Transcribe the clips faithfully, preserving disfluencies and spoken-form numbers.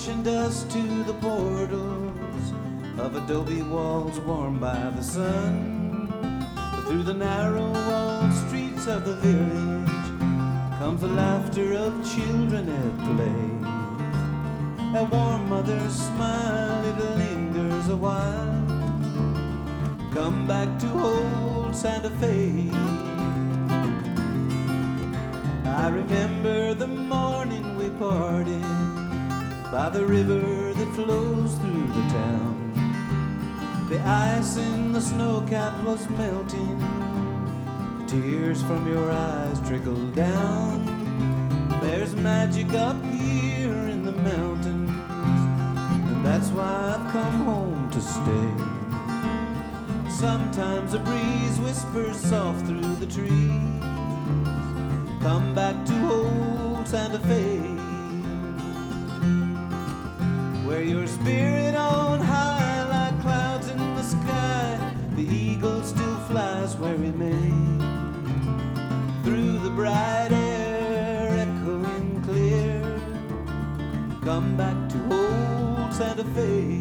pushing dust to the portals of adobe walls warmed by the sun. Through the narrow walled streets of the village comes the laughter of children at play. A warm mother's smile, it lingers a while. Come back to old Santa Fe. I remember the morning we parted by the river that flows through the town. The ice in the snow cap was melting. Tears from your eyes trickle down. There's magic up here in the mountains, and that's why I've come home to stay. Sometimes a breeze whispers soft through the trees. Come back to old Santa Fe, where your spirit on high like clouds in the sky. The eagle still flies where he may, through the bright air echoing clear. Come back to old Santa Fe.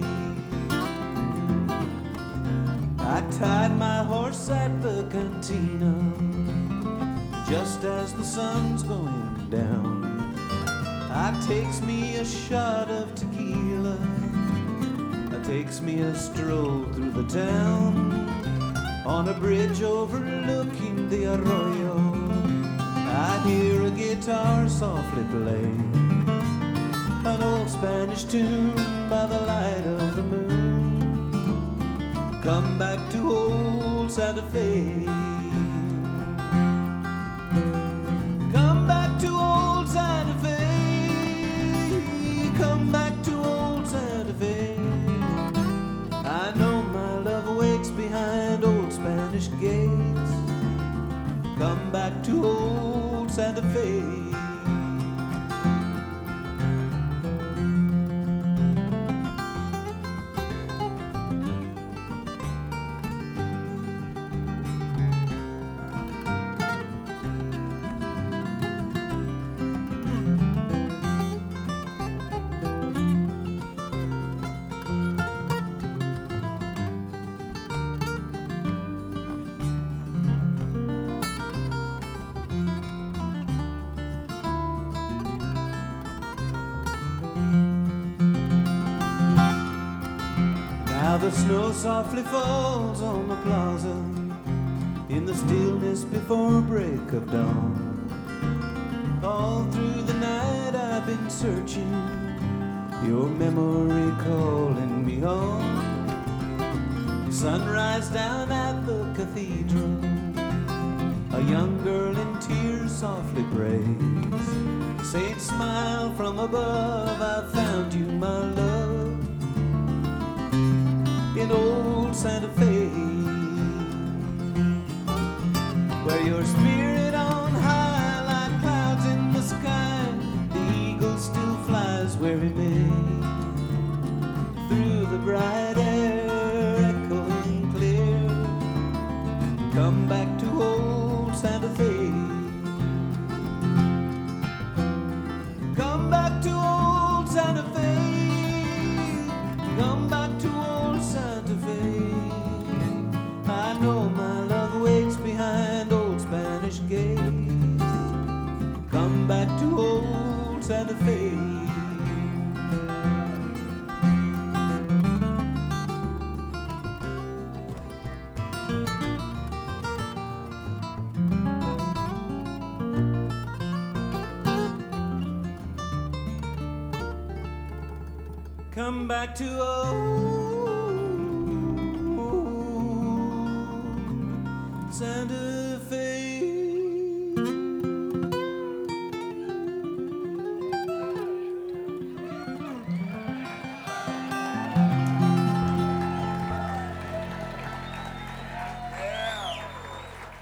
I tied my horse at the cantina just as the sun's going down. I takes me a shot of tequila, I takes me a stroll through the town. On a bridge overlooking the arroyo, I hear a guitar softly play an old Spanish tune by the light of the moon. Come back to old Santa Fe. Come back to old Santa Fe. Come back to old Santa Fe. I know my love awaits behind old Spanish gates. Come back to old Santa Fe. Now the snow softly falls on the plaza in the stillness before break of dawn. All through the night I've been searching, your memory calling me home. Sunrise down at the cathedral, a young girl in tears softly prays. Saint smile from above, I found you, my love, in old Santa Fe, where your spirit on high like clouds in the sky. The eagle still flies where he may, through the bright air echoing clear. Come back to old Santa Fe. Come back to old Santa Fe. Come back to old Santa Fe. I know my love waits behind old Spanish gates. Come back to old Santa Fe. Come back to old